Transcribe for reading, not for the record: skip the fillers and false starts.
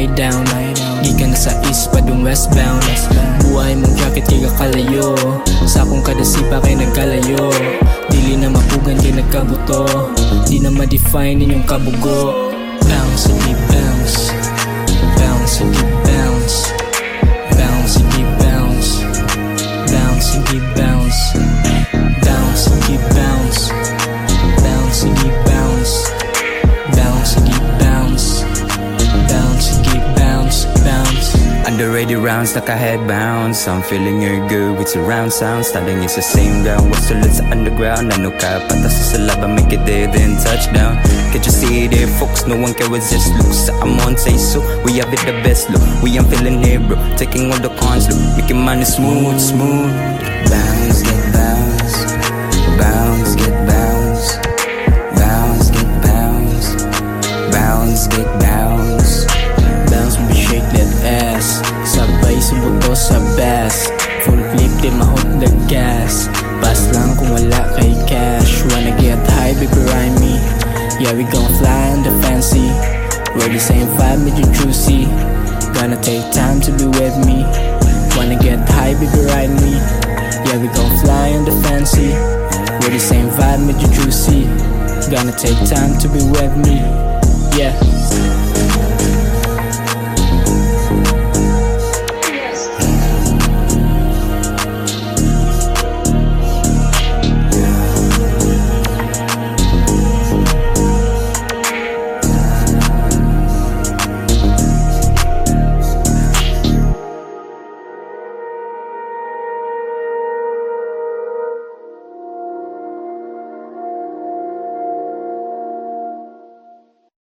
down. Gikan na sa east pa dun westbound. Buhay mong jacket kay kakalayo, sa akong kadasipa kay nagkalayo. Dili na mapugan kay nagkabuto, di na ma-define inyong kabugo. Bounce, sige bounce. Bounce, sige bounce. Bounce, sige bounce. Bounce, sige bounce. Bounce, sige bounce. Bounce, sige bounce. Bounce, sige bounce. Bounce, sige bounce. Bounce. Underrated rounds, naka-head bounce. I'm feeling you're good with surround sound. Starting it's the same ground, what's the lids underground. Ano ka, patas sa laban, make it there, then touchdown. Can't you see it there, folks? No one can resist. Look, I'm on say so. We have it the best, look. We am feeling here, bro. Taking all the cons, look. Making money smooth, smooth. Bounce, get bounce. Bounce, get bounce. Bounce, get bounce. Bounce, get bounce. Bounce mo shake that ass. Sabay subuto sa bass. Full clip di ma-hook the gas. Pass lang kung wala kay cash. Wanna get high, baby ride me. Yeah, we gon' fly on the fancy. We're the same vibe, made you juicy. Gonna take time to be with me. Wanna get high, baby ride me. Yeah, we gon' fly on the fancy. We're the same vibe, made you juicy. Gonna take time to be with me. Yeah.